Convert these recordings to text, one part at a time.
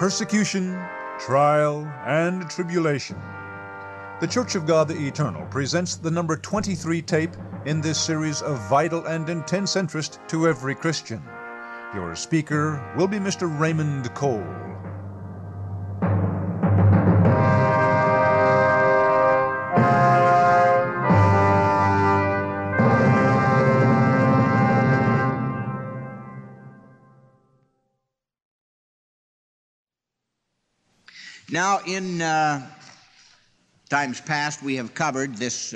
persecution, trial, and tribulation. The Church of God the Eternal presents the number 23 tape in this series of vital and intense interest to every Christian. Your speaker will be Mr. Raymond Cole. Now, in times past, we have covered this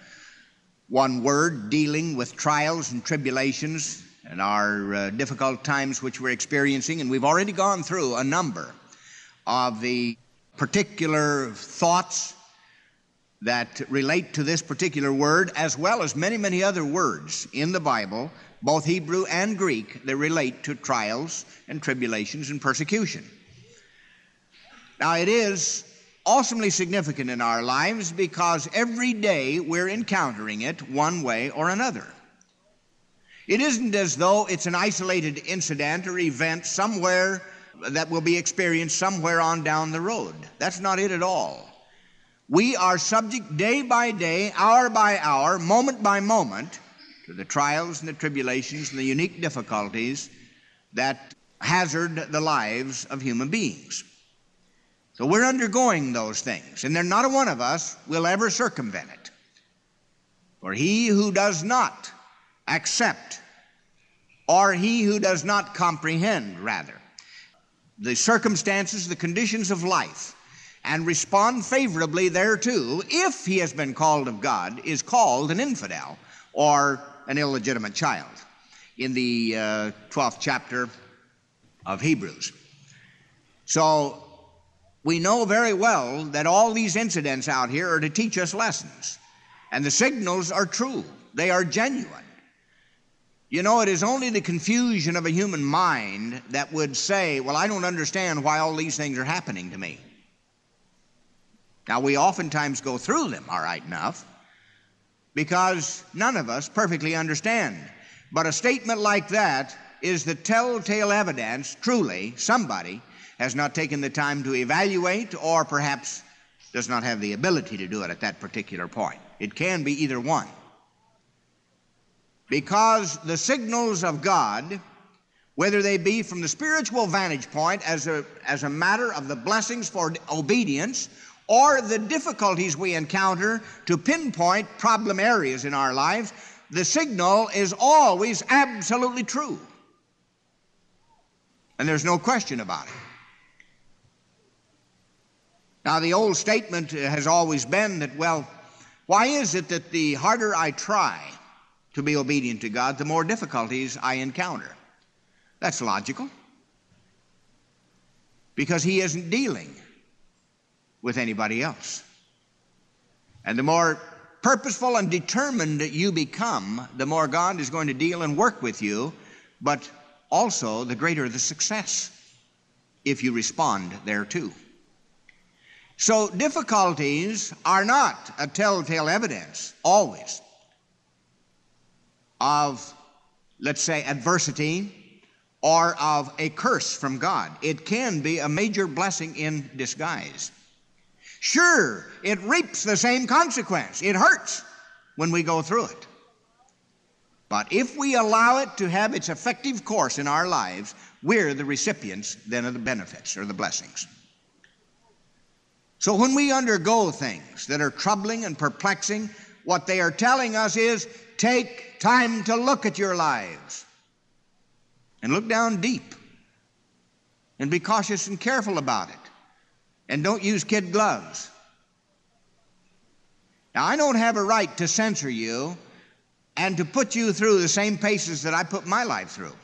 one word dealing with trials and tribulations and our difficult times which we're experiencing, and we've already gone through a number of the particular thoughts that relate to this particular word, as well as many, many other words in the Bible, both Hebrew and Greek, that relate to trials and tribulations and persecution. Now, it is awesomely significant in our lives because every day we're encountering it one way or another. It isn't as though it's an isolated incident or event somewhere that will be experienced somewhere on down the road. That's not it at all. We are subject day by day, hour by hour, moment by moment to the trials and the tribulations and the unique difficulties that hazard the lives of human beings. So we're undergoing those things, and not a one of us will ever circumvent it. For he who does not accept, or he who does not comprehend, rather, the circumstances, the conditions of life, and respond favorably thereto, if he has been called of God, is called an infidel or an illegitimate child in the 12th chapter of Hebrews. So we know very well that all these incidents out here are to teach us lessons. And the signals are true. They are genuine. You know, it is only the confusion of a human mind that would say, well, I don't understand why all these things are happening to me. Now, we oftentimes go through them, all right enough, because none of us perfectly understand. But a statement like that is the telltale evidence, truly, somebody has not taken the time to evaluate, or perhaps does not have the ability to do it at that particular point. It can be either one. Because the signals of God, whether they be from the spiritual vantage point as a matter of the blessings for obedience, or the difficulties we encounter to pinpoint problem areas in our lives, the signal is always absolutely true. And there's no question about it. Now, the old statement has always been that, well, why is it that the harder I try to be obedient to God, the more difficulties I encounter? That's logical, because He isn't dealing with anybody else. And the more purposeful and determined you become, the more God is going to deal and work with you, but also the greater the success if you respond thereto. So difficulties are not a telltale evidence, always, of, let's say, adversity or of a curse from God. It can be a major blessing in disguise. Sure, it reaps the same consequence. It hurts when we go through it. But if we allow it to have its effective course in our lives, we're the recipients then of the benefits or the blessings. So when we undergo things that are troubling and perplexing, what they are telling us is, take time to look at your lives and look down deep and be cautious and careful about it, and don't use kid gloves. Now, I don't have a right to censor you and to put you through the same paces that I put my life through,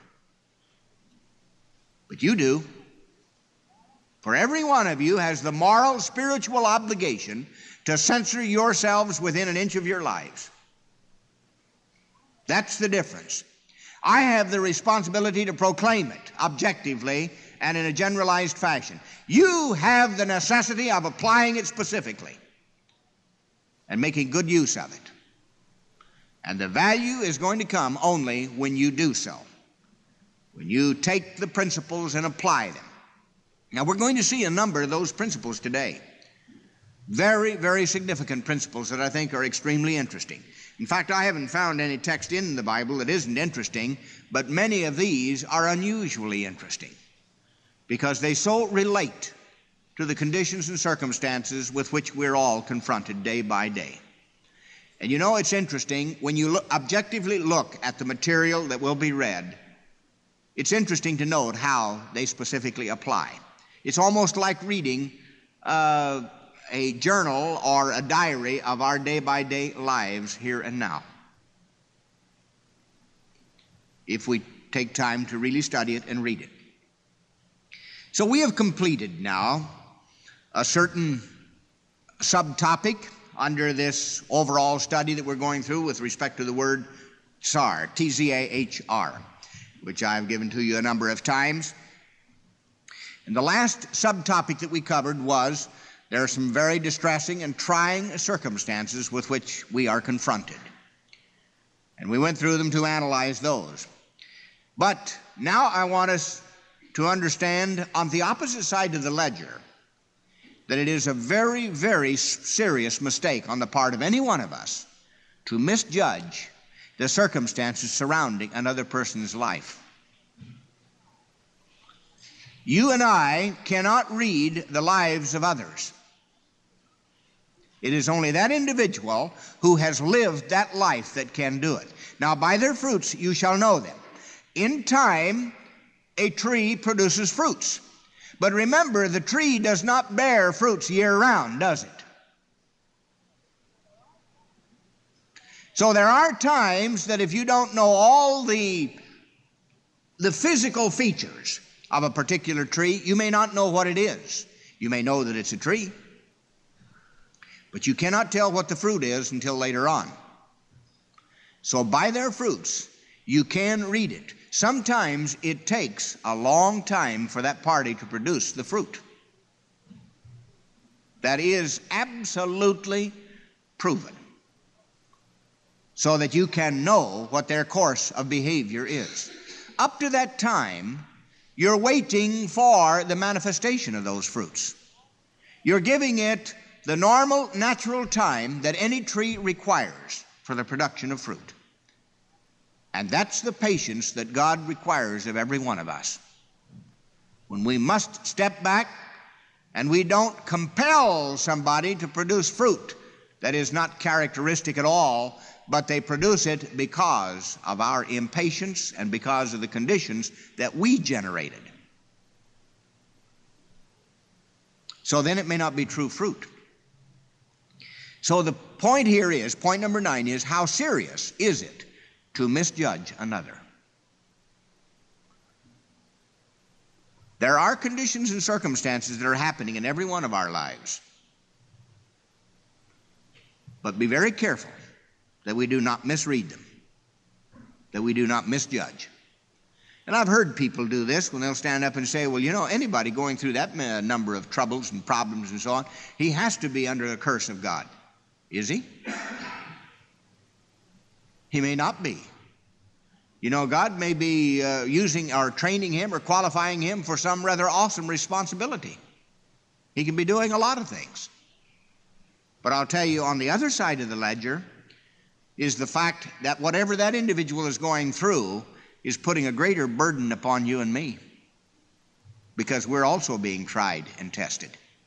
but you do. For every one of you has the moral, spiritual obligation to censor yourselves within an inch of your lives. That's the difference. I have the responsibility to proclaim it objectively and in a generalized fashion. You have the necessity of applying it specifically and making good use of it. And the value is going to come only when you do so, when you take the principles and apply them. Now, we're going to see a number of those principles today. Very, very significant principles that I think are extremely interesting. In fact, I haven't found any text in the Bible that isn't interesting, but many of these are unusually interesting because they so relate to the conditions and circumstances with which we're all confronted day by day. And you know, it's interesting when you objectively look at the material that will be read, it's interesting to note how they specifically apply. It's almost like reading a journal or a diary of our day-by-day lives here and now, if we take time to really study it and read it. So we have completed now a certain subtopic under this overall study that we're going through with respect to the word tsar, T-Z-A-H-R, which I've given to you a number of times. And the last subtopic that we covered was there are some very distressing and trying circumstances with which we are confronted. And we went through them to analyze those. But now I want us to understand on the opposite side of the ledger that it is a very, very serious mistake on the part of any one of us to misjudge the circumstances surrounding another person's life. You and I cannot read the lives of others. It is only that individual who has lived that life that can do it. Now, by their fruits you shall know them. In time, a tree produces fruits. But remember, the tree does not bear fruits year-round, does it? So there are times that if you don't know all the physical features of a particular tree, you may not know what it is. You may know that it's a tree, but you cannot tell what the fruit is until later on. So by their fruits, you can read it. Sometimes it takes a long time for that party to produce the fruit. That is absolutely proven, so that you can know what their course of behavior is. Up to that time, you're waiting for the manifestation of those fruits. You're giving it the normal, natural time that any tree requires for the production of fruit. And that's the patience that God requires of every one of us. When we must step back and we don't compel somebody to produce fruit that is not characteristic at all, but they produce it because of our impatience and because of the conditions that we generated. So then it may not be true fruit. So the point here is, point number 9 is, how serious is it to misjudge another? There are conditions and circumstances that are happening in every one of our lives. But be very careful that we do not misread them, that we do not misjudge. And I've heard people do this when they'll stand up and say, well, you know, anybody going through that number of troubles and problems and so on, he has to be under the curse of God. Is he? He may not be. You know, God may be using or training him or qualifying him for some rather awesome responsibility. He can be doing a lot of things. But I'll tell you, on the other side of the ledger is the fact that whatever that individual is going through is putting a greater burden upon you and me, because we're also being tried and tested.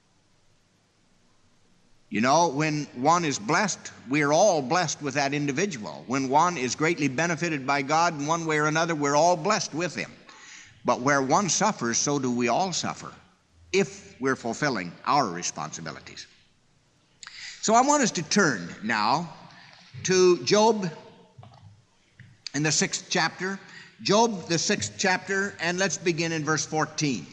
You know, when one is blessed, we're all blessed with that individual. When one is greatly benefited by God in one way or another, we're all blessed with him. But where one suffers, so do we all suffer, if we're fulfilling our responsibilities. So I want us to turn now to Job in the 6th chapter. Job, the 6th chapter, and let's begin in verse 14.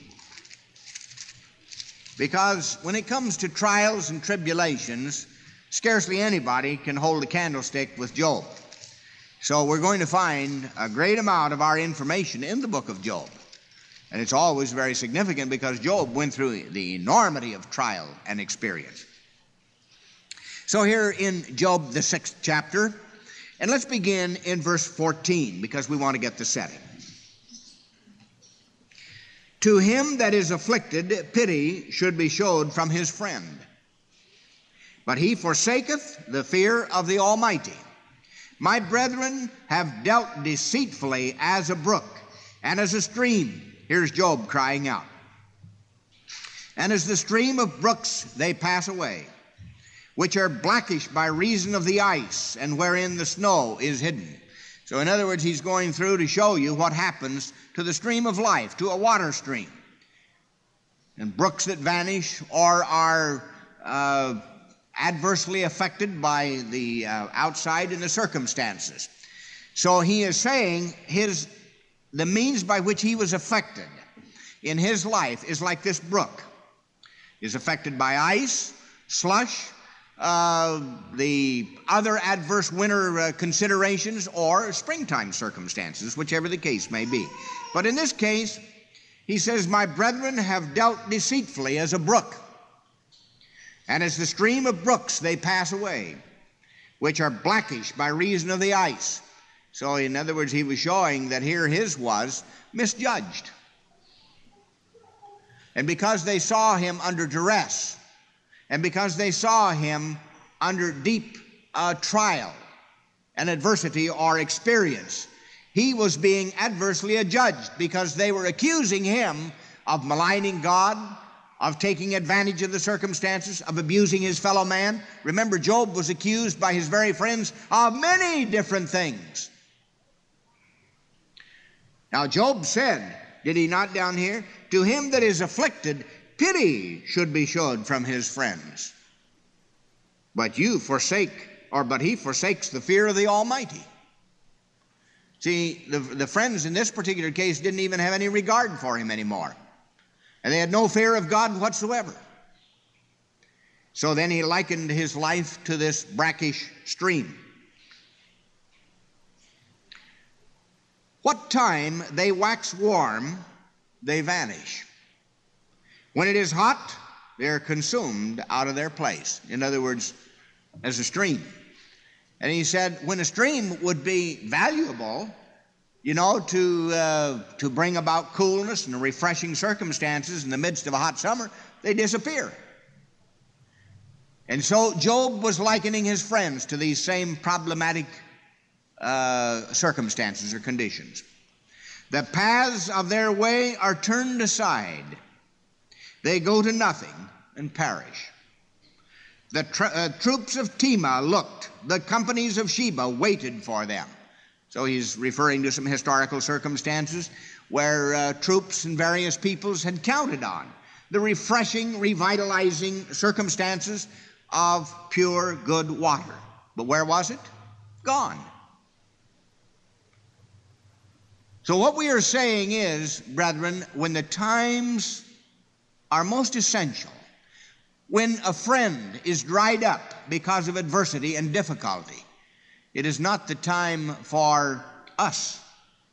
Because when it comes to trials and tribulations, scarcely anybody can hold a candlestick with Job. So we're going to find a great amount of our information in the book of Job. And it's always very significant because Job went through the enormity of trial and experience. So here in Job, the 6th chapter, and let's begin in verse 14 because we want to get the setting. To him that is afflicted, pity should be showed from his friend. But he forsaketh the fear of the Almighty. My brethren have dealt deceitfully as a brook and as a stream. Here's Job crying out. And as the stream of brooks they pass away, which are blackish by reason of the ice, and wherein the snow is hidden. So in other words, he's going through to show you what happens to the stream of life, to a water stream. And brooks that vanish or are adversely affected by the outside and the circumstances. So he is saying the means by which he was affected in his life is like this brook. Is affected by ice, slush, the other adverse winter considerations, or springtime circumstances, whichever the case may be. But in this case, he says, my brethren have dealt deceitfully as a brook, and as the stream of brooks they pass away, which are blackish by reason of the ice. So in other words, he was showing that here his was misjudged. And because they saw him under duress, and because they saw him under deep trial and adversity or experience, he was being adversely adjudged because they were accusing him of maligning God, of taking advantage of the circumstances, of abusing his fellow man. Remember, Job was accused by his very friends of many different things. Now, Job said, did he not down here? To him that is afflicted, pity should be showed from his friends. But he forsakes the fear of the Almighty. See, the friends in this particular case didn't even have any regard for him anymore. And they had no fear of God whatsoever. So then he likened his life to this brackish stream. What time they wax warm, they vanish. When it is hot, they are consumed out of their place. In other words, as a stream. And he said, when a stream would be valuable, you know, to bring about coolness and refreshing circumstances in the midst of a hot summer, they disappear. And so Job was likening his friends to these same problematic circumstances or conditions. The paths of their way are turned aside. They go to nothing and perish. The troops of Tema looked. The companies of Sheba waited for them. So he's referring to some historical circumstances where troops and various peoples had counted on the refreshing, revitalizing circumstances of pure, good water. But where was it? Gone. So what we are saying is, brethren, when the times are most essential, when a friend is dried up because of adversity and difficulty, it is not the time for us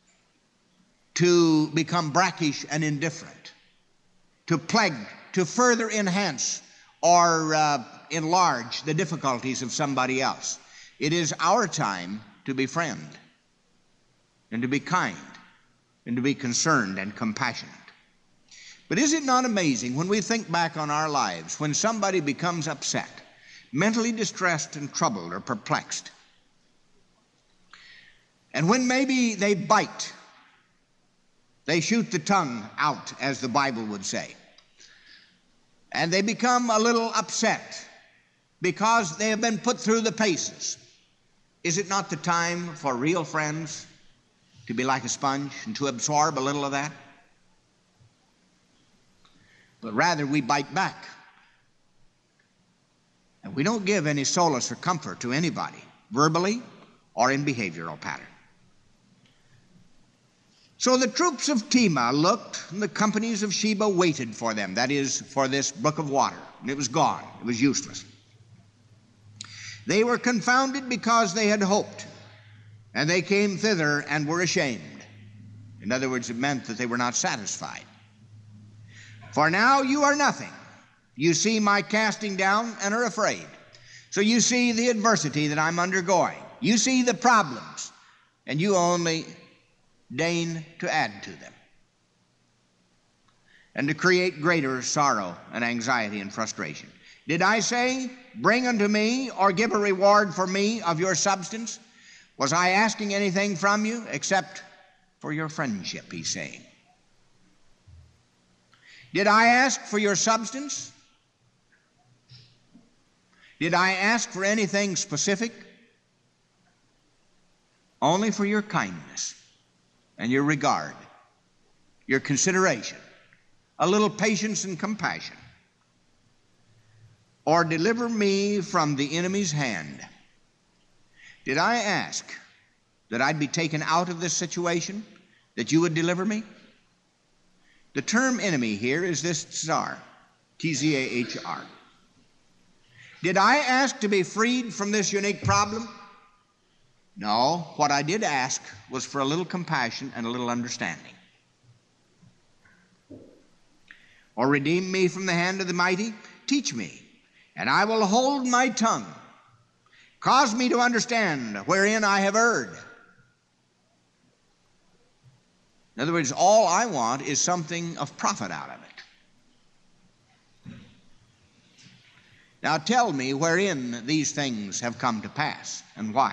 to become brackish and indifferent, to plague, to further enhance or enlarge the difficulties of somebody else. It is our time to befriend and to be kind and to be concerned and compassionate. But is it not amazing when we think back on our lives, when somebody becomes upset, mentally distressed and troubled or perplexed, and when maybe they bite, they shoot the tongue out, as the Bible would say, and they become a little upset because they have been put through the paces. Is it not the time for real friends to be like a sponge and to absorb a little of that? But rather we bite back. And we don't give any solace or comfort to anybody, verbally or in behavioral pattern. So the troops of Tema looked, and the companies of Sheba waited for them, that is, for this brook of water. And it was gone. It was useless. They were confounded because they had hoped, and they came thither and were ashamed. In other words, it meant that they were not satisfied. For now you are nothing. You see my casting down and are afraid. So you see the adversity that I'm undergoing. You see the problems, and you only deign to add to them. and to create greater sorrow and anxiety and frustration. Did I say, bring unto me or give a reward for me of your substance? Was I asking anything from you except for your friendship, he's saying. Did I ask for your substance? Did I ask for anything specific? Only for your kindness and your regard, your consideration, a little patience and compassion. Or deliver me from the enemy's hand. Did I ask that I'd be taken out of this situation, that you would deliver me? The term enemy here is this Tzar, T-Z-A-H-R. Did I ask to be freed from this unique problem? No, what I did ask was for a little compassion and a little understanding. Or redeem me from the hand of the mighty? Teach me, and I will hold my tongue. Cause me to understand wherein I have erred. In other words, all I want is something of profit out of it. Now tell me wherein these things have come to pass and why.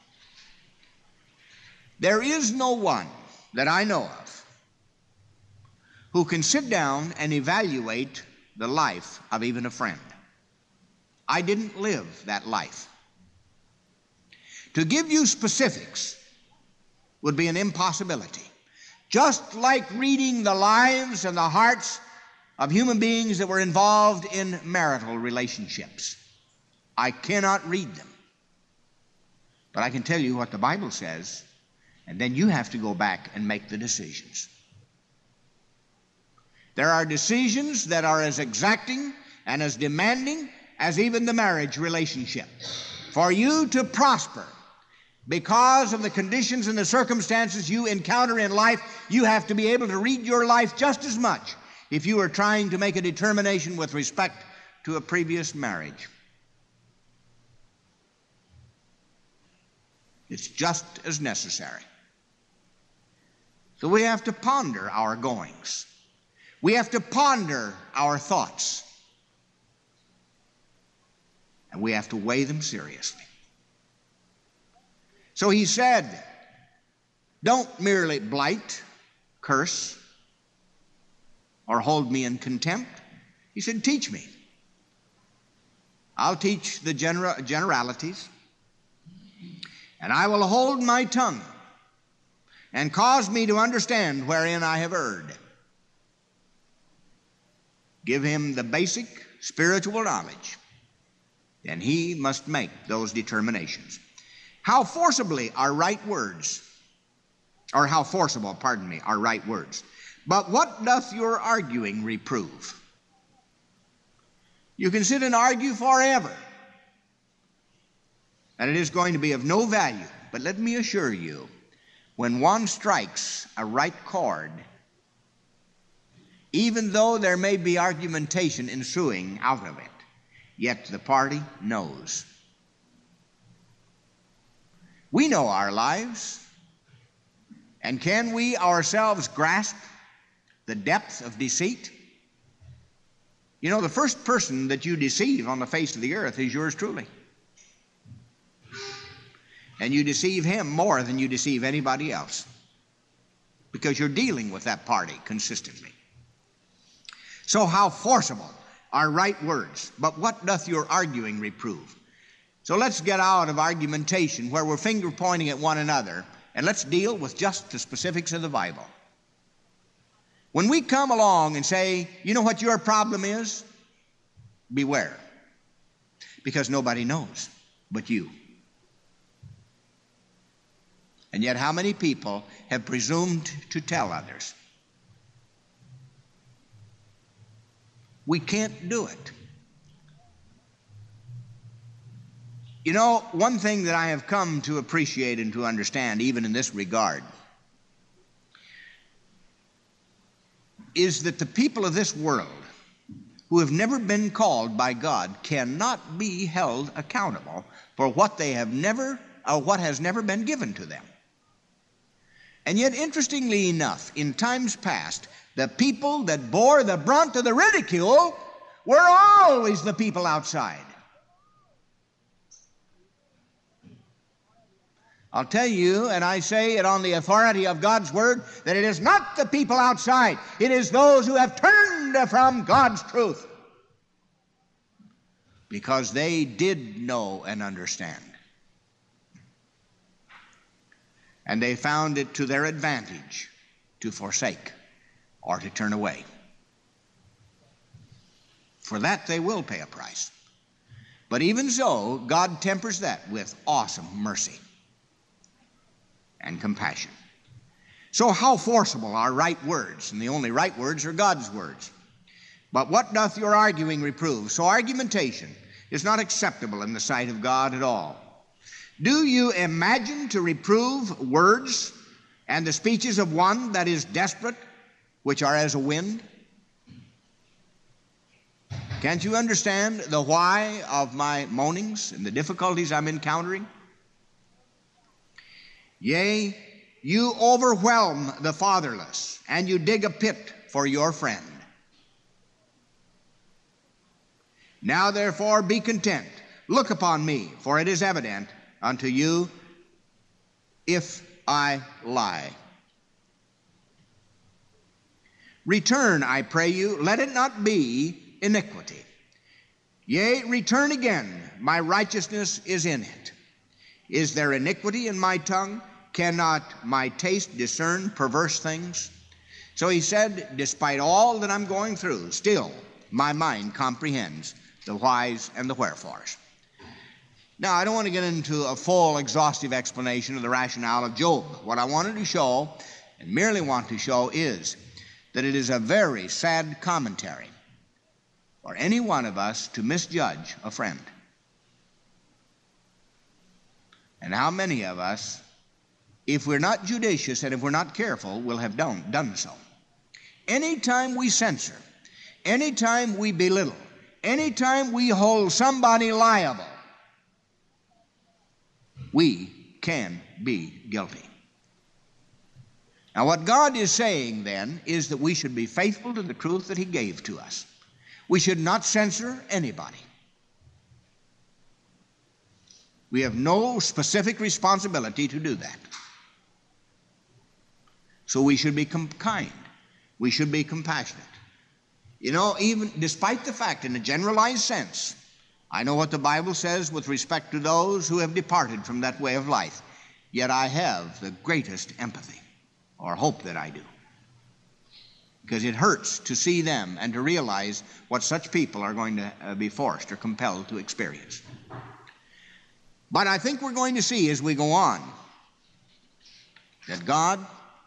There is no one that I know of who can sit down and evaluate the life of even a friend. I didn't live that life. To give you specifics would be an impossibility. Just like reading the lives and the hearts of human beings that were involved in marital relationships. I cannot read them. But I can tell you what the Bible says, and then you have to go back and make the decisions. There are decisions that are as exacting and as demanding as even the marriage relationship. For you to prosper, because of the conditions and the circumstances you encounter in life, you have to be able to read your life just as much if you are trying to make a determination with respect to a previous marriage. It's just as necessary. So we have to ponder our goings. We have to ponder our thoughts. And we have to weigh them seriously. So he said, don't merely blight, curse, or hold me in contempt. He said, teach me. I'll teach the generalities, and I will hold my tongue and cause me to understand wherein I have erred. Give him the basic spiritual knowledge, then he must make those determinations. How forcibly are right words, or how forcible, pardon me, are right words. But what doth your arguing reprove? You can sit and argue forever, and it is going to be of no value. But let me assure you, when one strikes a right chord, even though there may be argumentation ensuing out of it, yet the party knows. We know our lives, and can we ourselves grasp the depth of deceit? You know, the first person that you deceive on the face of the earth is yours truly. And you deceive him more than you deceive anybody else, because you're dealing with that party consistently. So how forcible are right words, but what doth your arguing reprove? So let's get out of argumentation where we're finger pointing at one another, and let's deal with just the specifics of the Bible. When we come along and say, you know what your problem is? Beware, because nobody knows but you. And yet how many people have presumed to tell others? We can't do it. You know, one thing that I have come to appreciate and to understand, even in this regard, is that the people of this world who have never been called by God cannot be held accountable for what they have never, or what has never been given to them. And yet, interestingly enough, in times past, The people that bore the brunt of the ridicule were always the people outside. I'll tell you, and I say it on the authority of God's Word, that it is not the people outside. It is those who have turned from God's truth, because they did know and understand. And they found it to their advantage to forsake or to turn away. For that they will pay a price. But even so, God tempers that with awesome mercy and compassion. So how forcible are right words? And the only right words are God's words. But what doth your arguing reprove? So argumentation is not acceptable in the sight of God at all. Do you imagine to reprove words and the speeches of one that is desperate, which are as a wind? Can't you understand the why of my moanings and the difficulties I'm encountering? Yea, you overwhelm the fatherless, and you dig a pit for your friend. Now therefore be content. Look upon me, for it is evident unto you if I lie. Return, I pray you, let it not be iniquity. Yea, return again, my righteousness is in it. Is there iniquity in my tongue? Cannot my taste discern perverse things? So he said, despite all that I'm going through, still my mind comprehends the whys and the wherefores. Now, I don't want to get into a full, exhaustive explanation of the rationale of Job. What I wanted to show, and merely want to show, is that it is a very sad commentary for any one of us to misjudge a friend. And how many of us, if we're not judicious and if we're not careful, will have done so. Anytime we censor, anytime we belittle, anytime we hold somebody liable, we can be guilty. Now, what God is saying then is that we should be faithful to the truth that He gave to us. We should not censor anybody. We have no specific responsibility to do that. So we should be kind. We should be compassionate. You know, even despite the fact, in a generalized sense, I know what the Bible says with respect to those who have departed from that way of life, yet I have the greatest empathy, or hope that I do. Because it hurts to see them and to realize what such people are going to be forced or compelled to experience. But I think we're going to see as we go on that God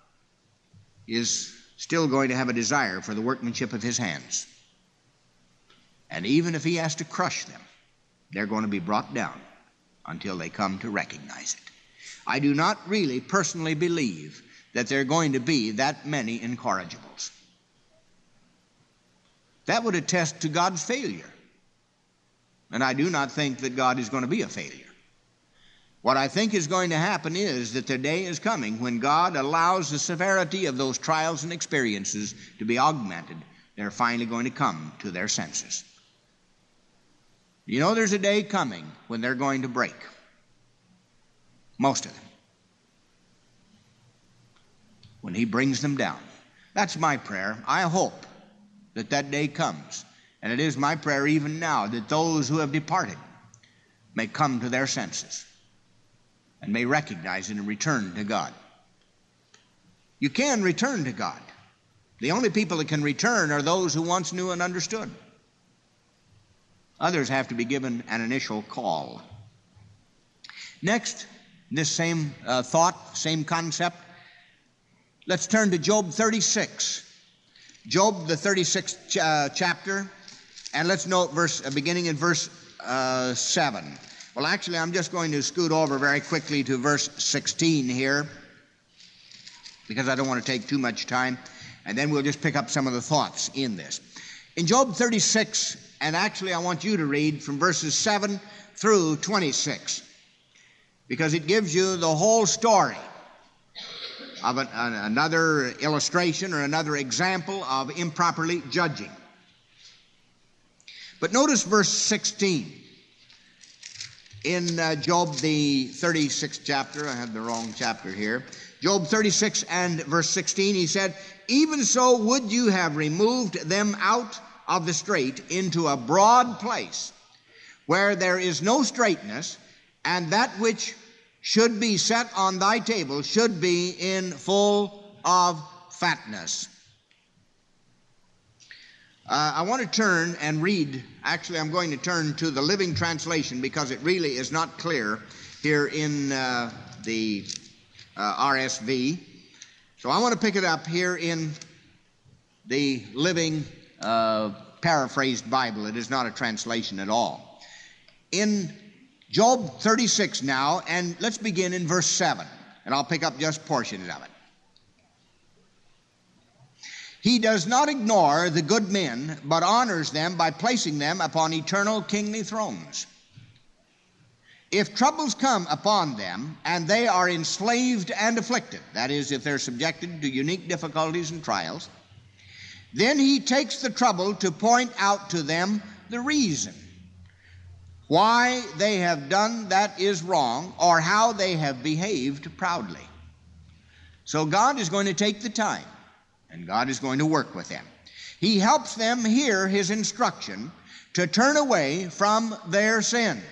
is still going to have a desire for the workmanship of His hands. And even if He has to crush them, they're going to be brought down until they come to recognize it. I do not really personally believe that there are going to be that many incorrigibles. That would attest to God's failure. And I do not think that God is going to be a failure. What I think is going to happen is that the day is coming when God allows the severity of those trials and experiences to be augmented. They're finally going to come to their senses. You know, there's a day coming when they're going to break. Most of them. When He brings them down. That's my prayer. I hope that that day comes. And it is my prayer even now that those who have departed may come to their senses and may recognize it and return to God. You can return to God. The only people that can return are those who once knew and understood. Others have to be given an initial call. Next, this same thought, same concept, let's turn to Job 36. Job, the 36th chapter, and let's note beginning in verse 7. Well, actually, I'm just going to scoot over very quickly to verse 16 here because I don't want to take too much time, and then we'll just pick up some of the thoughts in this. In Job 36, and actually I want you to read from verses 7 through 26 because it gives you the whole story of another illustration or another example of improperly judging. But notice verse 16. In Job, the 36th chapter, I have the wrong chapter here. Job 36 and verse 16, he said, "Even so would you have removed them out of the straight into a broad place, where there is no straightness, and that which should be set on thy table should be in full of fatness." I want to turn and read, actually I'm going to turn to the Living Translation because it really is not clear here in the RSV. So I want to pick it up here in the Living Paraphrased Bible. It is not a translation at all. In Job 36 now, and let's begin in verse 7, and I'll pick up just portions of it. "He does not ignore the good men, but honors them by placing them upon eternal kingly thrones. If troubles come upon them, and they are enslaved and afflicted," that is, if they're subjected to unique difficulties and trials, "then he takes the trouble to point out to them the reason why they have done that is wrong, or how they have behaved proudly." So God is going to take the time, and God is going to work with them. He helps them hear his instruction to turn away from their sin.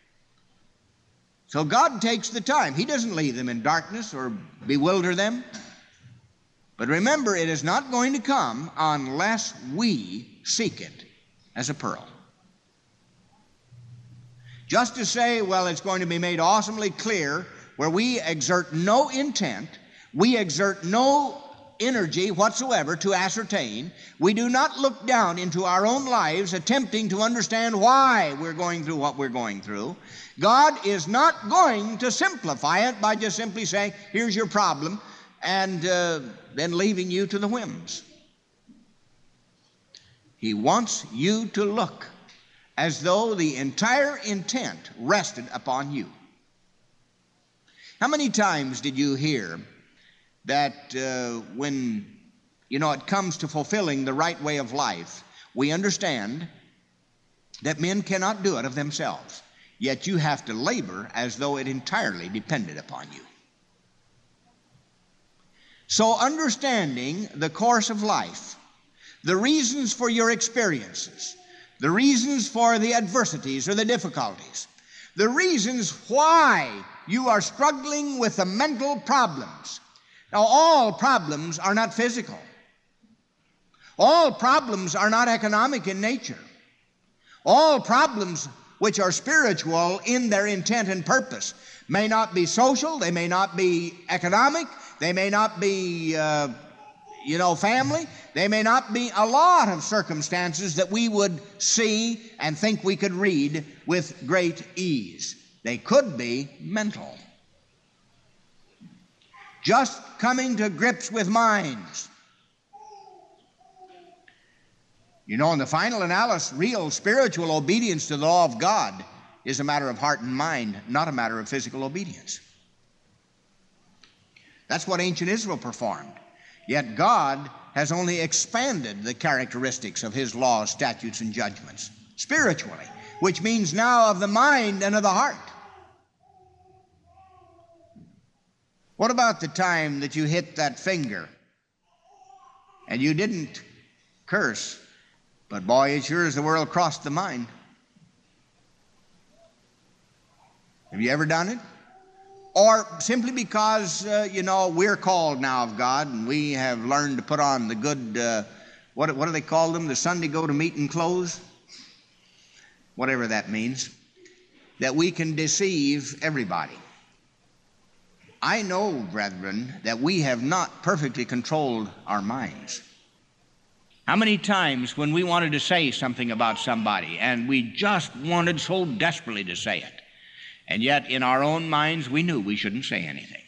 So God takes the time. He doesn't leave them in darkness or bewilder them. But remember, it is not going to come unless we seek it as a pearl. Just to say, well, it's going to be made awesomely clear, where we exert no intent, we exert no energy whatsoever to ascertain. We do not look down into our own lives attempting to understand why we're going through what we're going through. God is not going to simplify it by just simply saying, here's your problem, and then leaving you to the whims. He wants you to look as though the entire intent rested upon you. How many times did you hear that when, it comes to fulfilling the right way of life, we understand that men cannot do it of themselves, yet you have to labor as though it entirely depended upon you. So understanding the course of life, the reasons for your experiences, the reasons for the adversities or the difficulties, the reasons why you are struggling with the mental problems. Now, all problems are not physical. All problems are not economic in nature. All problems which are spiritual in their intent and purpose may not be social, they may not be economic, they may not be, family, they may not be a lot of circumstances that we would see and think we could read with great ease. They could be mental. Just coming to grips with minds. In the final analysis, real spiritual obedience to the law of God is a matter of heart and mind, not a matter of physical obedience. That's what ancient Israel performed. Yet God has only expanded the characteristics of his laws, statutes, and judgments spiritually, which means now of the mind and of the heart. What about the time that you hit that finger and you didn't curse, but boy, as sure as the world crossed the mind? Have you ever done it? Or simply because, we're called now of God and we have learned to put on the good, what do they call them? The Sunday go-to-meeting clothes? Whatever that means. That we can deceive everybody. I know, brethren, that we have not perfectly controlled our minds. How many times when we wanted to say something about somebody and we just wanted so desperately to say it, and yet in our own minds we knew we shouldn't say anything.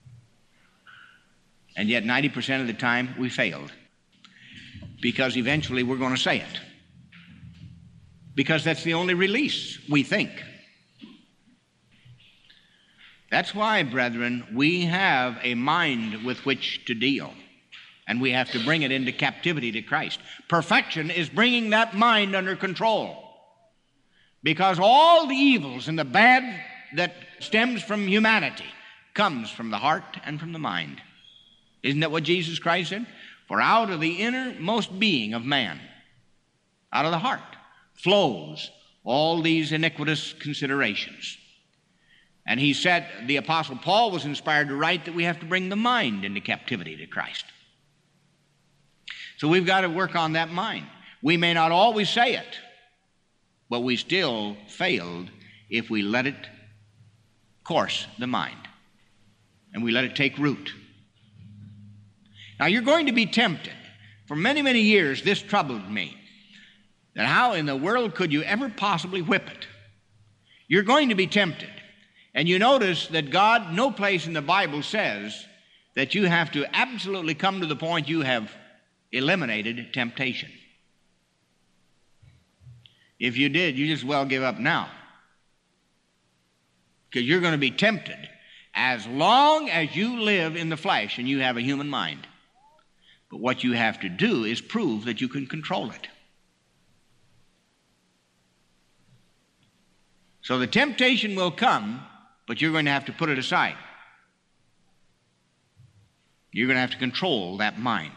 And yet 90% of the time we failed, because eventually we're going to say it. Because that's the only release, we think. That's why, brethren, we have a mind with which to deal, and we have to bring it into captivity to Christ. Perfection is bringing that mind under control, because all the evils and the bad that stems from humanity comes from the heart and from the mind. Isn't that what Jesus Christ said? For out of the innermost being of man, out of the heart, flows all these iniquitous considerations. And he said, the Apostle Paul was inspired to write that we have to bring the mind into captivity to Christ. So we've got to work on that mind. We may not always say it, but we still failed if we let it course the mind and we let it take root. Now you're going to be tempted. For many, many years this troubled me, that how in the world could you ever possibly whip it? You're going to be tempted. And you notice that God, no place in the Bible says that you have to absolutely come to the point you have eliminated temptation. If you did, you just well give up now, because you're going to be tempted as long as you live in the flesh and you have a human mind. But what you have to do is prove that you can control it. So the temptation will come, but you're going to have to put it aside. You're going to have to control that mind.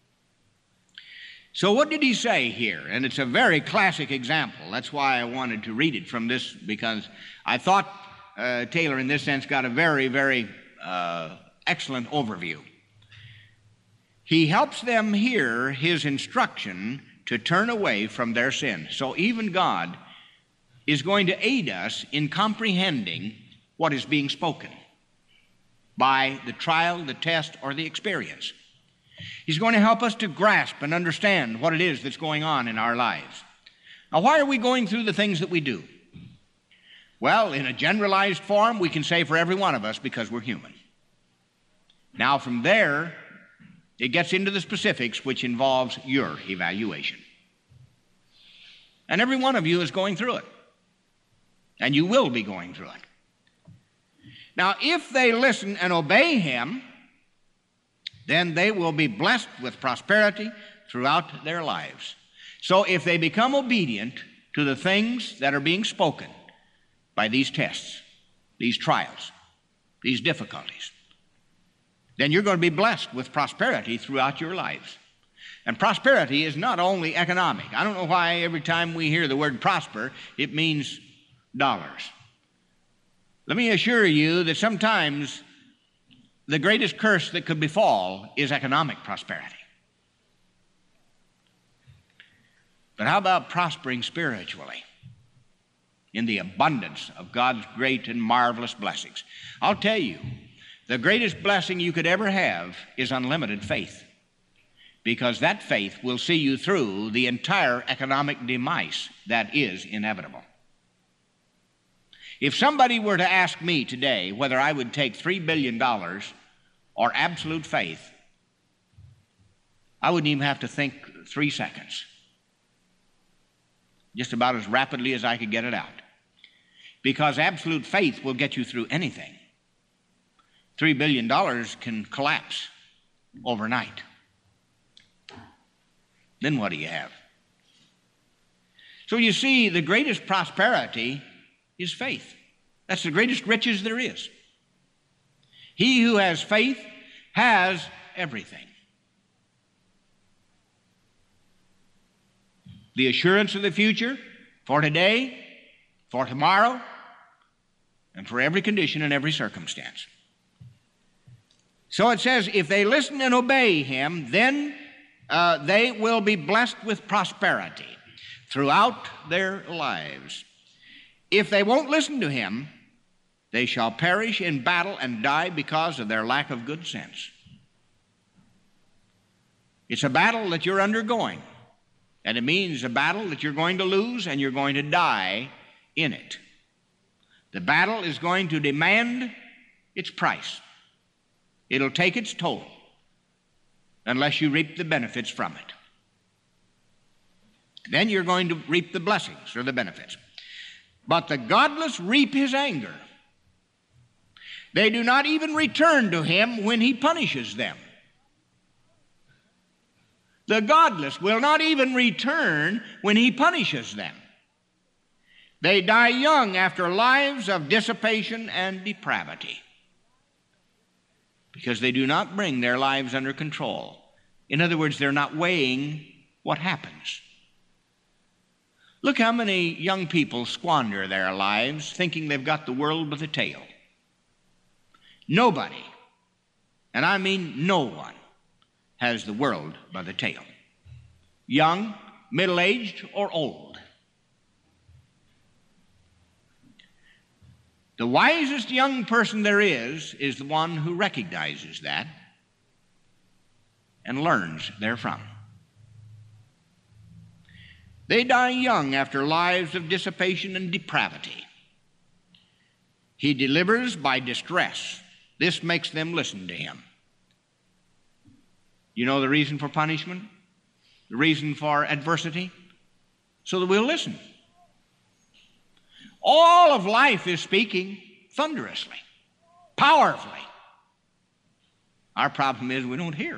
So what did he say here? And it's a very classic example. That's why I wanted to read it from this, because I thought Taylor, in this sense, got a very, very excellent overview. He helps them hear his instruction to turn away from their sin. So even God is going to aid us in comprehending what is being spoken by the trial, the test, or the experience. He's going to help us to grasp and understand what it is that's going on in our lives. Now, why are we going through the things that we do? Well, in a generalized form, we can say for every one of us, because we're human. Now, from there, it gets into the specifics, which involves your evaluation. And every one of you is going through it. And you will be going through it. Now, if they listen and obey him, then they will be blessed with prosperity throughout their lives. So if they become obedient to the things that are being spoken by these tests, these trials, these difficulties, then you're going to be blessed with prosperity throughout your lives. And prosperity is not only economic. I don't know why every time we hear the word prosper, it means dollars. Let me assure you that sometimes the greatest curse that could befall is economic prosperity. But how about prospering spiritually in the abundance of God's great and marvelous blessings? I'll tell you, the greatest blessing you could ever have is unlimited faith, because that faith will see you through the entire economic demise that is inevitable. If somebody were to ask me today whether I would take $3 billion or absolute faith, I wouldn't even have to think 3 seconds. Just about as rapidly as I could get it out. Because absolute faith will get you through anything. $3 billion can collapse overnight. Then what do you have? So you see, the greatest prosperity is faith. That's the greatest riches there is. He who has faith has everything. The assurance of the future for today, for tomorrow, and for every condition and every circumstance. So it says, if they listen and obey him, then they will be blessed with prosperity throughout their lives. If they won't listen to him, they shall perish in battle and die because of their lack of good sense. It's a battle that you're undergoing, and it means a battle that you're going to lose and you're going to die in it. The battle is going to demand its price. It'll take its toll unless you reap the benefits from it. Then you're going to reap the blessings or the benefits. But the godless reap his anger. They do not even return to him when he punishes them. The godless will not even return when he punishes them. They die young after lives of dissipation and depravity because they do not bring their lives under control. In other words, they're not weighing what happens. Look how many young people squander their lives thinking they've got the world by the tail. Nobody, and I mean no one, has the world by the tail. Young, middle-aged, or old. The wisest young person there is the one who recognizes that and learns therefrom. They die young after lives of dissipation and depravity. He delivers by distress. This makes them listen to him. You know the reason for punishment? The reason for adversity? So that we'll listen. All of life is speaking thunderously, powerfully. Our problem is we don't hear.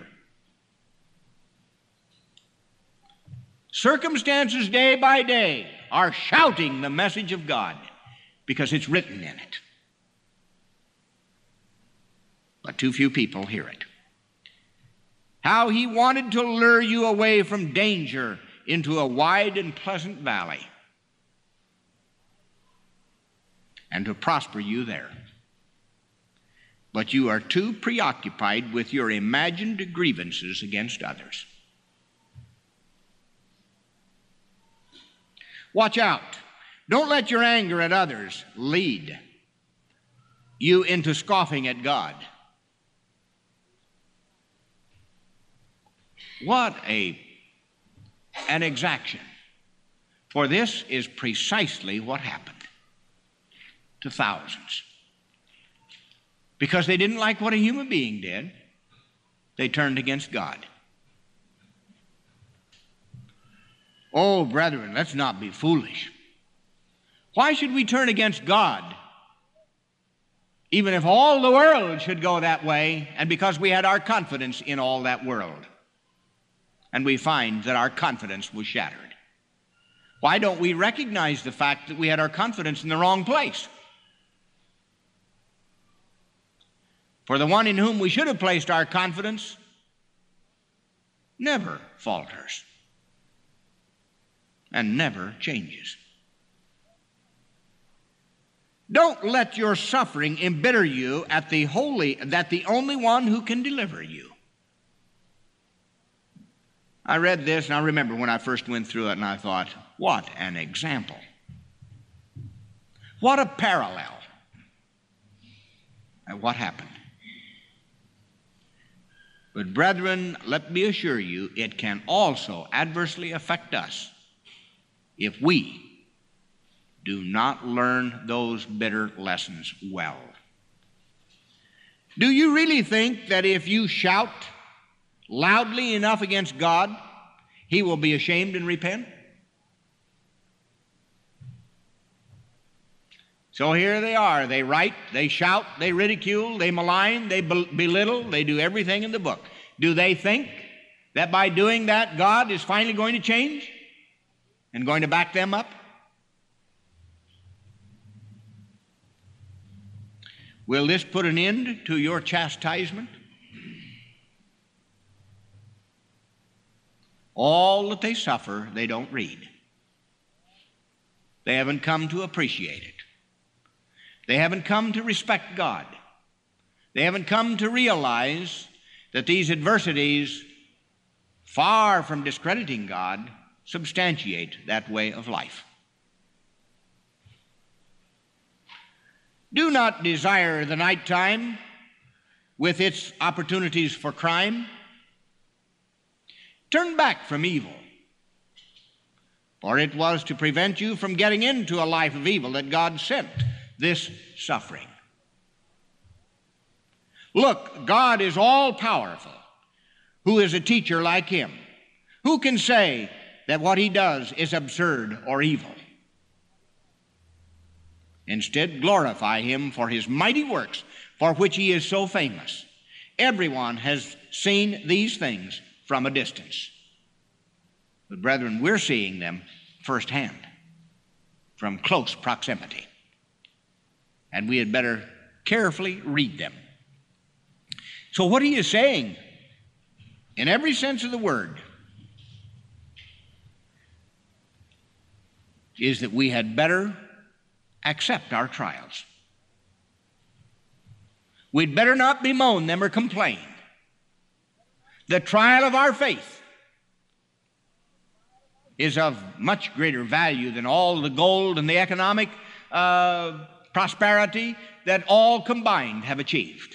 Circumstances day by day are shouting the message of God because it's written in it. But too few people hear it. How he wanted to lure you away from danger into a wide and pleasant valley and to prosper you there. But you are too preoccupied with your imagined grievances against others. Watch out. Don't let your anger at others lead you into scoffing at God. What an exaction. For this is precisely what happened to thousands. Because they didn't like what a human being did, they turned against God. Oh, brethren, let's not be foolish. Why should we turn against God? Even if all the world should go that way, and because we had our confidence in all that world. And we find that our confidence was shattered. Why don't we recognize the fact that we had our confidence in the wrong place? For the one in whom we should have placed our confidence never falters and never changes. Don't let your suffering embitter you at the only one who can deliver you. I read this, and I remember when I first went through it, and I thought, what an example. What a parallel. And what happened? But brethren, let me assure you, it can also adversely affect us if we do not learn those bitter lessons well. Do you really think that if you shout loudly enough against God, he will be ashamed and repent? So here they are. They write, they shout, they ridicule, they malign, they belittle, they do everything in the book. Do they think that by doing that, God is finally going to change and going to back them up? Will this put an end to your chastisement? All that they suffer, they don't read. They haven't come to appreciate it. They haven't come to respect God. They haven't come to realize that these adversities, far from discrediting God, substantiate that way of life. Do not desire the nighttime with its opportunities for crime. Turn back from evil, for it was to prevent you from getting into a life of evil that God sent this suffering. Look, God is all-powerful. Who is a teacher like him? Who can say that what he does is absurd or evil? Instead, glorify him for his mighty works, for which he is so famous. Everyone has seen these things from a distance. But brethren, we're seeing them firsthand, from close proximity. And we had better carefully read them. So what he is saying, in every sense of the word, is that we had better accept our trials. We'd better not bemoan them or complain. The trial of our faith is of much greater value than all the gold and the economic prosperity that all combined have achieved.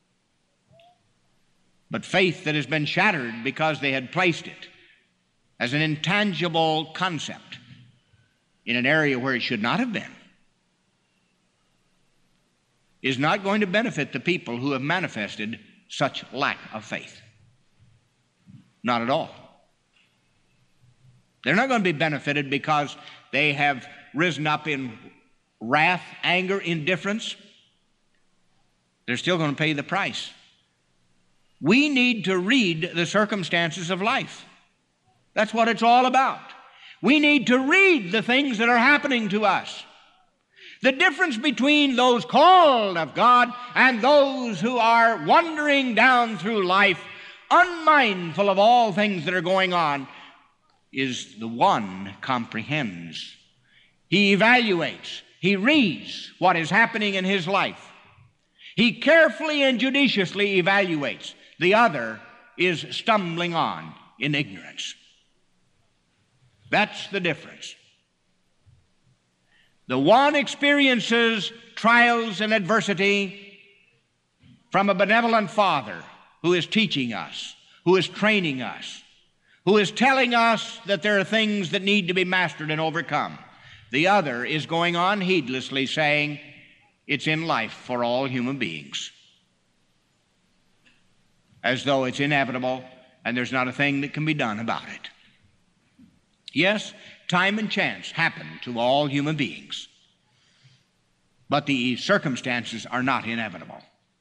But faith that has been shattered because they had placed it as an intangible concept in an area where it should not have been is not going to benefit the people who have manifested such lack of faith. Not at all. They're not going to be benefited because they have risen up in wrath, anger, indifference. They're still going to pay the price. We need to read the circumstances of life. That's what it's all about. We need to read the things that are happening to us. The difference between those called of God and those who are wandering down through life, unmindful of all things that are going on, is the one comprehends. He evaluates. He reads what is happening in his life. He carefully and judiciously evaluates. The other is stumbling on in ignorance. That's the difference. The one experiences trials and adversity from a benevolent Father who is teaching us, who is training us, who is telling us that there are things that need to be mastered and overcome. The other is going on heedlessly saying it's in life for all human beings, as though it's inevitable and there's not a thing that can be done about it. Yes, time and chance happen to all human beings, but the circumstances are not inevitable.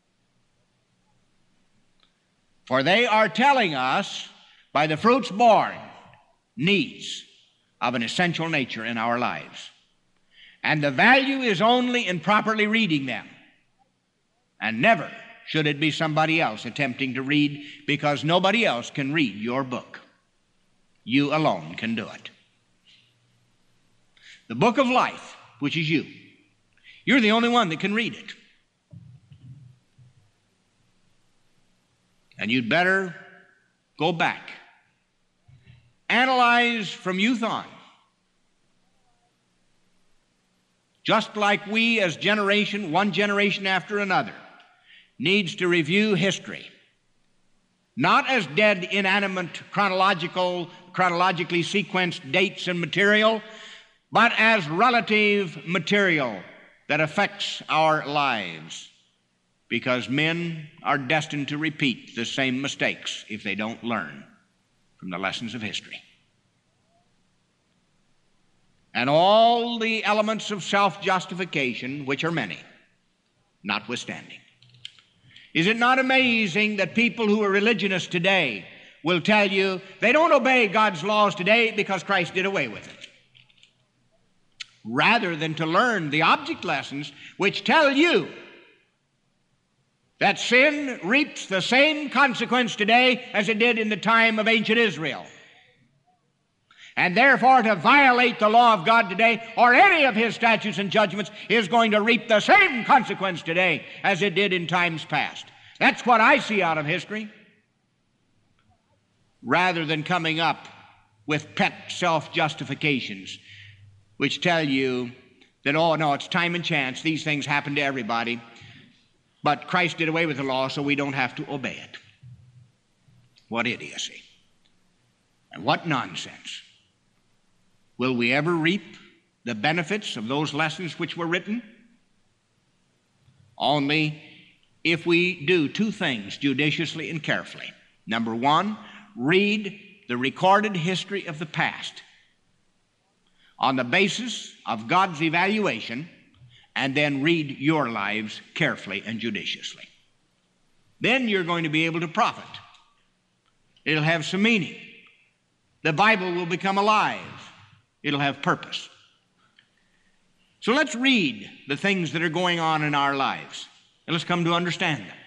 For they are telling us, by the fruits borne, needs of an essential nature in our lives. And the value is only in properly reading them. And never should it be somebody else attempting to read, because nobody else can read your book. You alone can do it. The book of life, which is you, you're the only one that can read it. And you'd better go back, analyze from youth on, just like we as generation, one generation after another, needs to review history, not as dead, inanimate, chronologically sequenced dates and material, but as relative material that affects our lives, because men are destined to repeat the same mistakes if they don't learn from the lessons of history. And all the elements of self-justification, which are many, notwithstanding. Is it not amazing that people who are religionists today will tell you they don't obey God's laws today because Christ did away with it, rather than to learn the object lessons which tell you that sin reaps the same consequence today as it did in the time of ancient Israel. And therefore, to violate the law of God today, or any of his statutes and judgments, is going to reap the same consequence today as it did in times past. That's what I see out of history. Rather than coming up with pet self-justifications, which tell you that, oh no, it's time and chance, these things happen to everybody, but Christ did away with the law, so we don't have to obey it. What idiocy. And what nonsense. Will we ever reap the benefits of those lessons which were written? Only if we do two things judiciously and carefully. Number one, read the recorded history of the past on the basis of God's evaluation and then read your lives carefully and judiciously. Then you're going to be able to profit. It'll have some meaning. The Bible will become alive. It'll have purpose. So let's read the things that are going on in our lives, and let's come to understand them.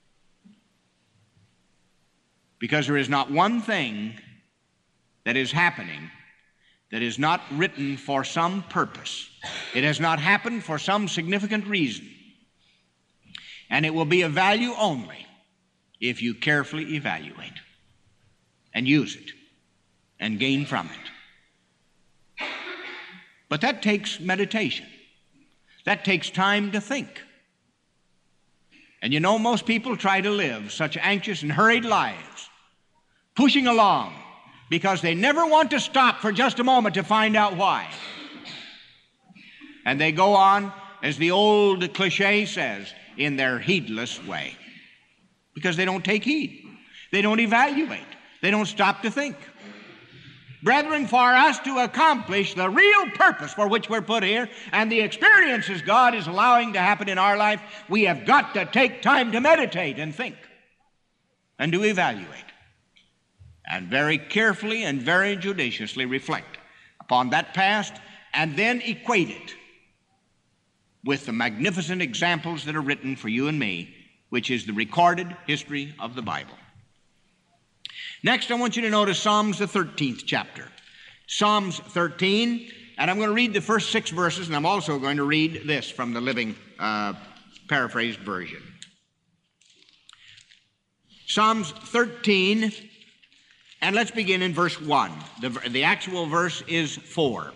Because there is not one thing that is happening that is not written for some purpose. It has not happened for some significant reason. And it will be of value only if you carefully evaluate and use it and gain from it. But that takes meditation. That takes time to think. And you know, most people try to live such anxious and hurried lives, pushing along, because they never want to stop for just a moment to find out why. And they go on, as the old cliche says, in their heedless way, because they don't take heed. They don't evaluate. They don't stop to think. Brethren, for us to accomplish the real purpose for which we're put here and the experiences God is allowing to happen in our life, we have got to take time to meditate and think and to evaluate and very carefully and very judiciously reflect upon that past and then equate it with the magnificent examples that are written for you and me, which is the recorded history of the Bible. Next, I want you to notice Psalms, the 13th chapter. Psalms 13, and I'm going to read the first 6 verses, and I'm also going to read this from the Living Paraphrased Version. Psalms 13, and let's begin in verse 1. The actual verse is 4.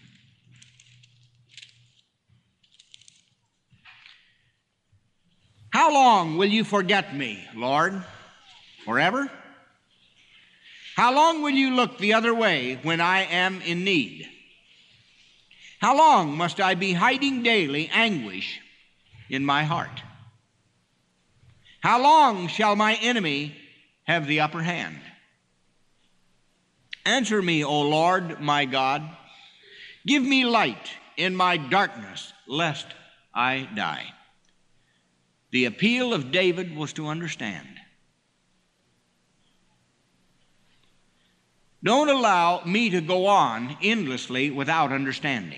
How long will you forget me, Lord? Forever? How long will you look the other way when I am in need? How long must I be hiding daily anguish in my heart? How long shall my enemy have the upper hand? Answer me, O Lord, my God. Give me light in my darkness, lest I die. The appeal of David was to understand. Don't allow me to go on endlessly without understanding.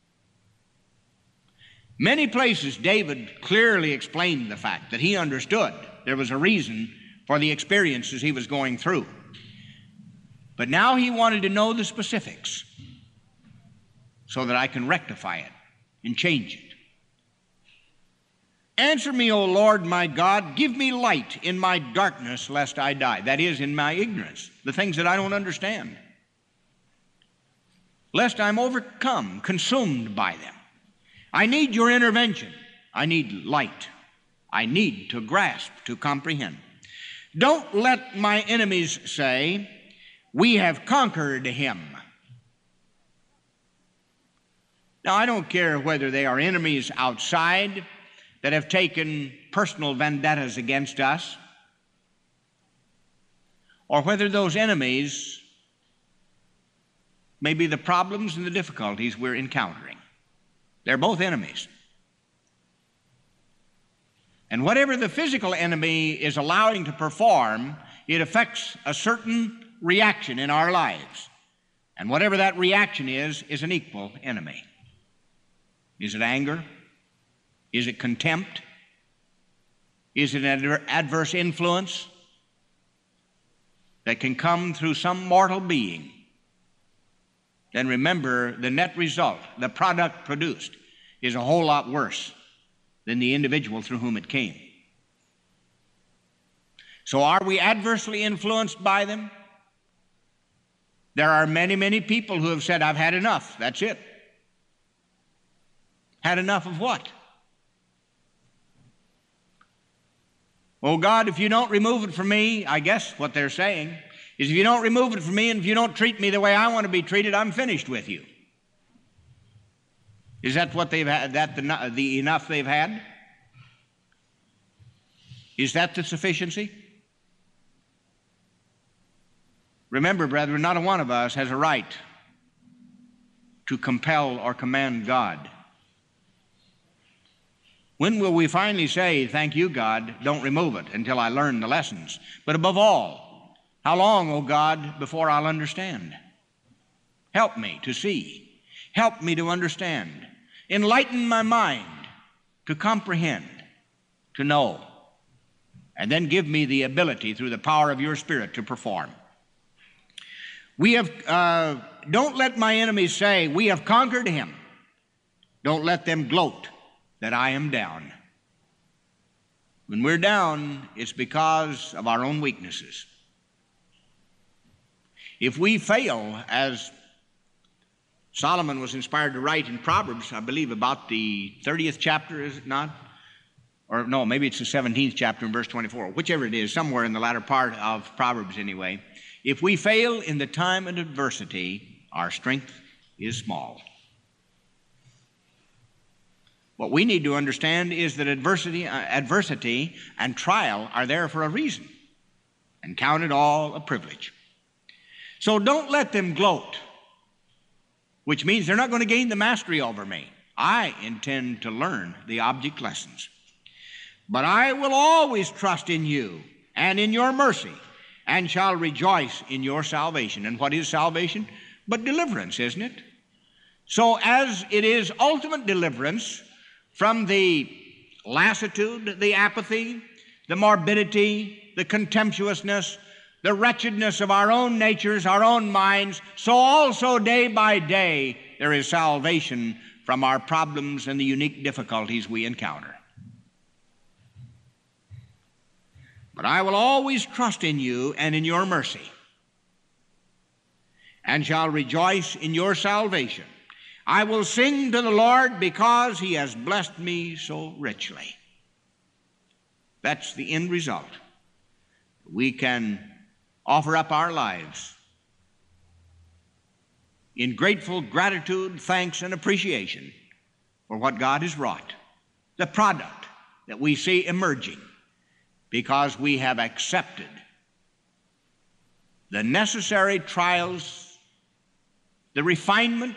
Many places David clearly explained the fact that he understood there was a reason for the experiences he was going through. But now he wanted to know the specifics so that I can rectify it and change it. Answer me, O Lord my God, give me light in my darkness lest I die. That is, in my ignorance, the things that I don't understand. Lest I'm overcome, consumed by them. I need your intervention. I need light. I need to grasp, to comprehend. Don't let my enemies say, we have conquered him. Now, I don't care whether they are enemies outside that have taken personal vendettas against us, or whether those enemies may be the problems and the difficulties we're encountering. They're both enemies. And whatever the physical enemy is allowing to perform, it affects a certain reaction in our lives. And whatever that reaction is an equal enemy. Is it anger? Is it contempt? Is it an adverse influence that can come through some mortal being? Then remember, the net result, the product produced, is a whole lot worse than the individual through whom it came. So are we adversely influenced by them? There are many, many people who have said, I've had enough, that's it. Had enough of what? Oh God, if you don't remove it from me, I guess what they're saying is if you don't remove it from me and if you don't treat me the way I want to be treated, I'm finished with you. Is that what they've had, the enough they've had? Is that the sufficiency? Remember, brethren, not a one of us has a right to compel or command God. When will we finally say, thank you, God, don't remove it until I learn the lessons? But above all, how long, O God, before I'll understand? Help me to see. Help me to understand. Enlighten my mind to comprehend, to know, and then give me the ability through the power of your Spirit to perform. Don't let my enemies say, we have conquered him. Don't let them gloat that I am down. When we're down, it's because of our own weaknesses. If we fail, as Solomon was inspired to write in Proverbs, I believe about the 30th chapter, is it not? Or no, maybe it's the 17th chapter in verse 24, whichever it is, somewhere in the latter part of Proverbs anyway. If we fail in the time of adversity, our strength is small. What we need to understand is that adversity and trial are there for a reason, and count it all a privilege. So don't let them gloat, which means they're not going to gain the mastery over me. I intend to learn the object lessons. But I will always trust in you and in your mercy, and shall rejoice in your salvation. And what is salvation? But deliverance, isn't it? So as it is ultimate deliverance from the lassitude, the apathy, the morbidity, the contemptuousness, the wretchedness of our own natures, our own minds, so also day by day there is salvation from our problems and the unique difficulties we encounter. But I will always trust in you and in your mercy, and shall rejoice in your salvation. I will sing to the Lord because he has blessed me so richly. That's the end result. We can offer up our lives in grateful gratitude, thanks, and appreciation for what God has wrought, the product that we see emerging, because we have accepted the necessary trials, the refinement,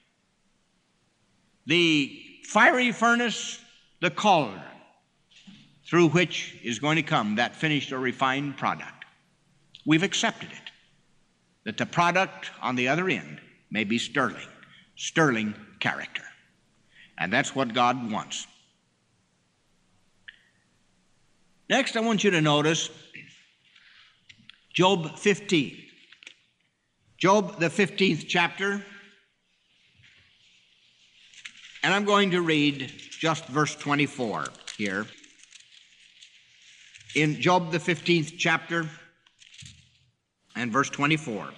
the fiery furnace, the cauldron, through which is going to come that finished or refined product. We've accepted it, that the product on the other end may be sterling character. And that's what God wants. Next, I want you to notice Job 15. Job, the 15th chapter. And I'm going to read just verse 24 here. In Job, the 15th chapter and verse 24.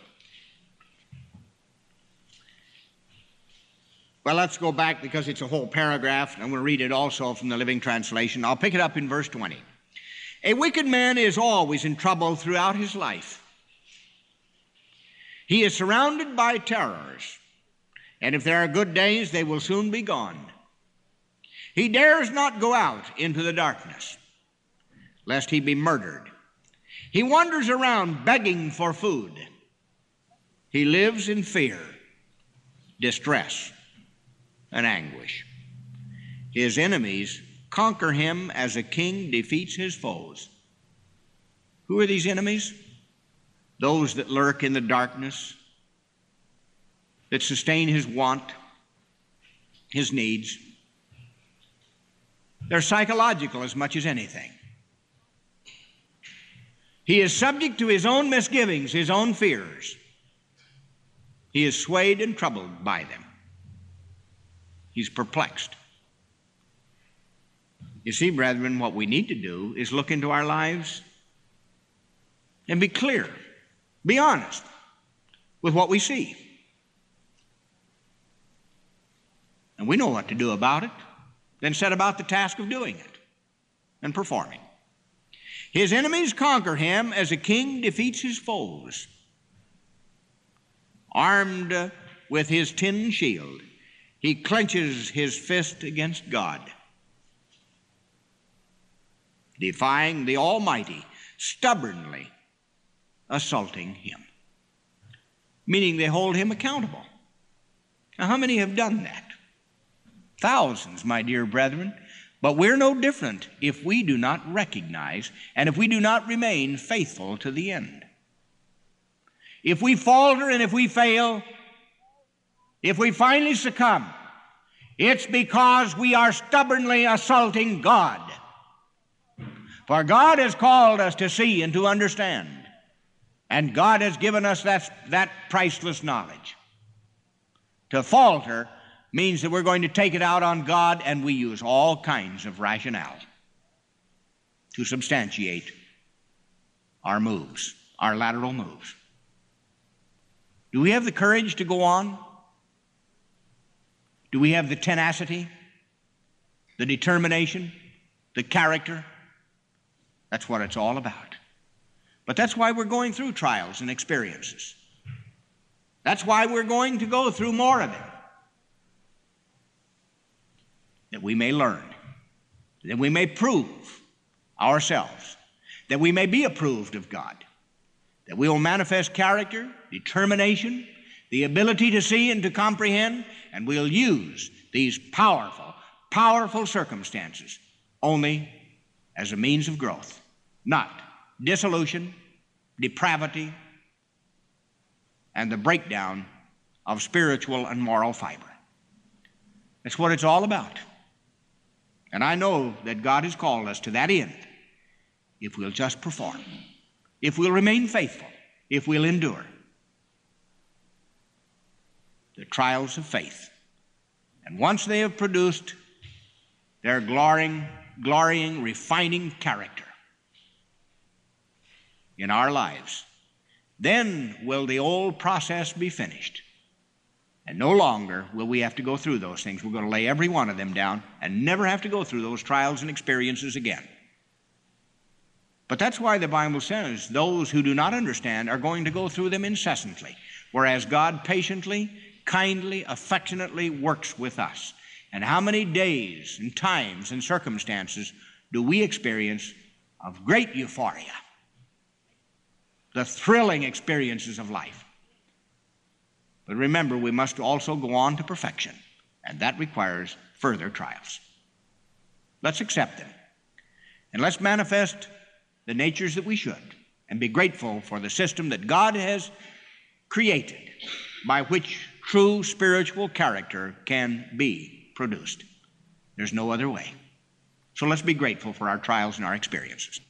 Well, let's go back because it's a whole paragraph. I'm going to read it also from the Living Translation. I'll pick it up in verse 20. A wicked man is always in trouble throughout his life. He is surrounded by terrors, and if there are good days, they will soon be gone. He dares not go out into the darkness, lest he be murdered. He wanders around begging for food. He lives in fear, distress, and anguish. His enemies conquer him as a king defeats his foes. Who are these enemies? Those that lurk in the darkness, that sustain his want, his needs. They're psychological as much as anything. He is subject to his own misgivings, his own fears. He is swayed and troubled by them. He's perplexed. You see, brethren, what we need to do is look into our lives and be clear, be honest with what we see. And we know what to do about it, then set about the task of doing it and performing. His enemies conquer him as a king defeats his foes. Armed with his tin shield, he clenches his fist against God, defying the Almighty, stubbornly assaulting him, meaning they hold him accountable. Now, how many have done that? Thousands, my dear brethren. But we're no different if we do not recognize and if we do not remain faithful to the end. If we falter and if we fail, if we finally succumb, it's because we are stubbornly assaulting God. For God has called us to see and to understand, and God has given us that priceless knowledge. To falter means that we're going to take it out on God, and we use all kinds of rationale to substantiate our moves, our lateral moves. Do we have the courage to go on? Do we have the tenacity, the determination, the character? That's what it's all about. But that's why we're going through trials and experiences. That's why we're going to go through more of it. That we may learn, that we may prove ourselves, that we may be approved of God, that we will manifest character, determination, the ability to see and to comprehend, and we'll use these powerful, powerful circumstances only as a means of growth, not dissolution, depravity, and the breakdown of spiritual and moral fiber. That's what it's all about. And I know that God has called us to that end if we'll just perform, if we'll remain faithful, if we'll endure the trials of faith. And once they have produced their glorying, refining character in our lives, then will the old process be finished. And no longer will we have to go through those things. We're going to lay every one of them down and never have to go through those trials and experiences again. But that's why the Bible says those who do not understand are going to go through them incessantly, whereas God patiently, kindly, affectionately works with us. And how many days and times and circumstances do we experience of great euphoria, the thrilling experiences of life? But remember, we must also go on to perfection, and that requires further trials. Let's accept them, and let's manifest the natures that we should, and be grateful for the system that God has created by which true spiritual character can be produced. There's no other way. So let's be grateful for our trials and our experiences.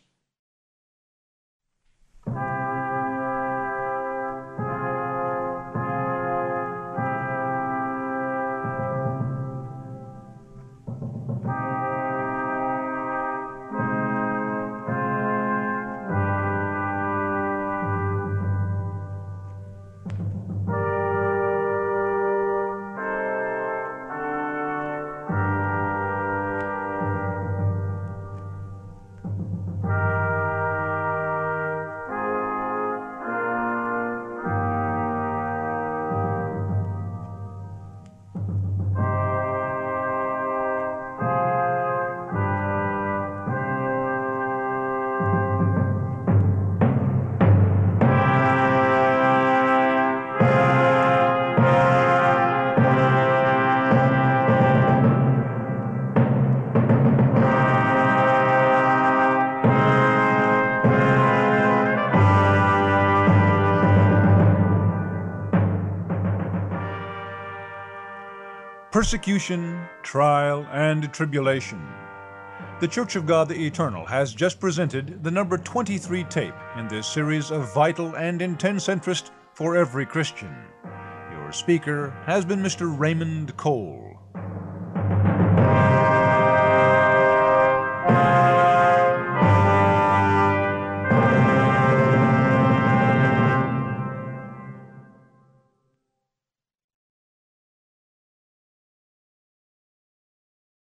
Persecution, trial, and tribulation. The Church of God the Eternal has just presented the number 23 tape in this series of vital and intense interest for every Christian. Your speaker has been Mr. Raymond Cole.